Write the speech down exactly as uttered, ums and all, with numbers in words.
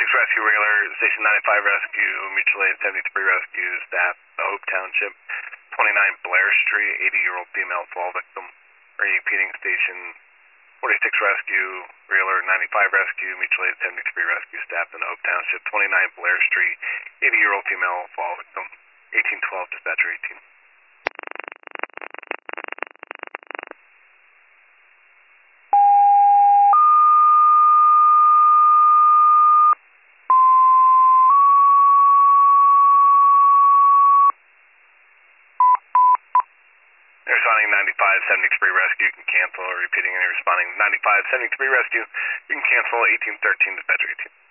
Rescue Wheeler, Station ninety-five Rescue, Mutual Aid seventy-three Rescue, staff, Hope Township, twenty-nine Blair Street, eighty-year-old female fall victim. Repeating Station forty-six Rescue, Wheeler ninety-five Rescue, Mutual Aid seventy-three Rescue, staff in Hope Township, twenty-nine Blair Street, eighty-year-old female fall victim. eighteen twelve, dispatcher eighteen. Responding ninety-five seventy-three Rescue, you can cancel. Repeating and responding ninety-five seventy-three Rescue, you can cancel. eighteen thirteen, dispatcher eighteen.